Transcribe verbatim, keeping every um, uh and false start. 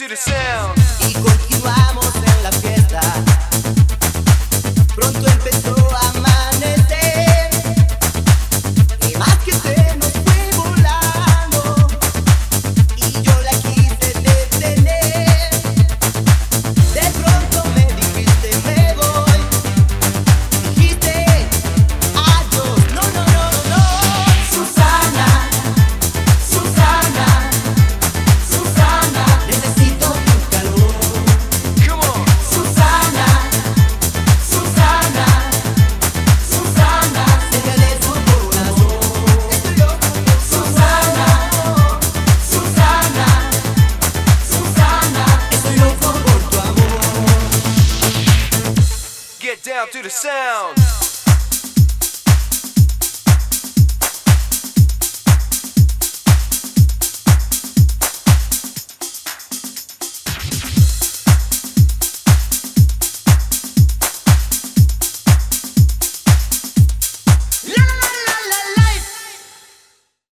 to the sound. Y continuamos en la fiesta. Pronto empezó a amanecer. Y más que se nos fue volando. Y yo la quise detener. De pronto me dijiste me voy. Dijiste adiós. No, no, no, no, no. Susana, Susana, Susana, necesito tu calor. Come on. Susana, Susana, Susana, déjale su corazón. Estoy loco por Susana, Susana, Susana, estoy loco por tu amor. Get down to the sound.